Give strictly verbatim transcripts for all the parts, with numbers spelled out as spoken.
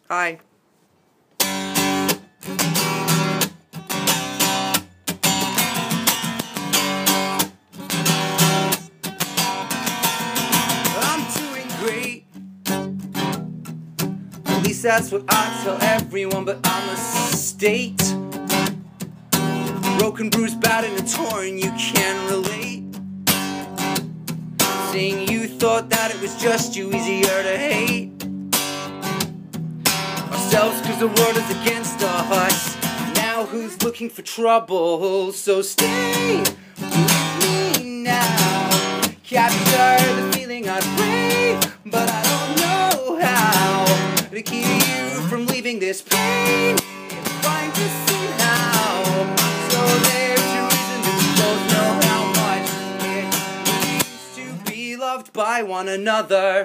Hi. I'm doing great. At least that's what I tell everyone, but I'm a state. Broken, bruised, battered, and torn, you can relate. Saying you thought that it was just you, easier to hate ourselves cause the world is against us. Now who's looking for trouble? So stay with me now. Capture the feeling I pray, but I don't know how to keep you from leaving this pain. If I'm to see how, so there's your reason to both know how much it means to be loved by one another.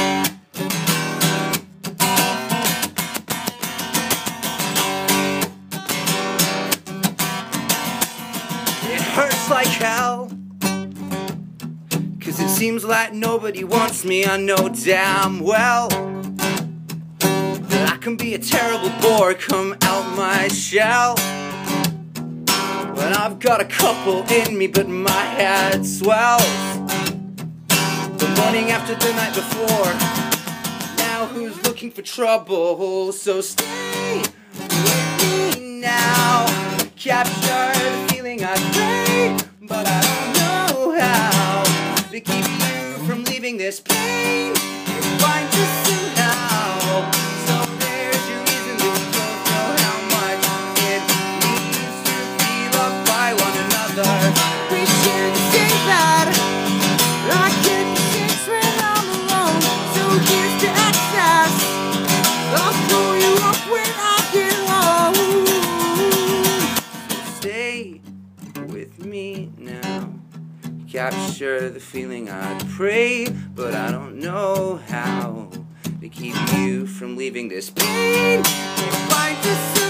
It hurts like hell, cause it seems like nobody wants me. I know damn well that I can be a terrible bore, come out my shell. When I've got a couple in me, but my head swells. The morning after the night before. Now who's looking for trouble? So stay with me now. Capture the feeling I pray, but I don't know how to keep you from leaving this pain. You're fine to see now. So there's your reason to both know how much it means to be loved by one another. We should say that I can't fix when I'm alone. So here's the access. I'll throw you up when I get home. Stay with me now. Capture the feeling I pray, but I don't know how to keep you from leaving this pain. Find the